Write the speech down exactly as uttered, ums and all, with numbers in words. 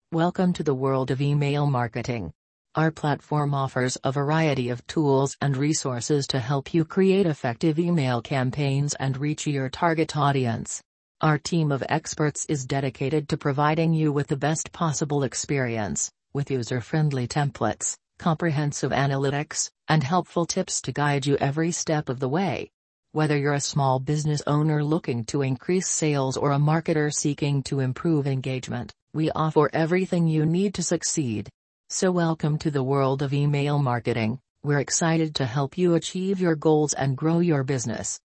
Welcome to the world of email marketing. Our platform offers a variety of tools and resources to help you create effective email campaigns and reach your target audience. Our team of experts is dedicated to providing you with the best possible experience, with user-friendly templates, comprehensive analytics, and helpful tips to guide you every step of the way. Whether you're a small business owner looking to increase sales or a marketer seeking to improve engagement, we offer everything you need to succeed. So welcome to the world of email marketing. We're excited to help you achieve your goals and grow your business.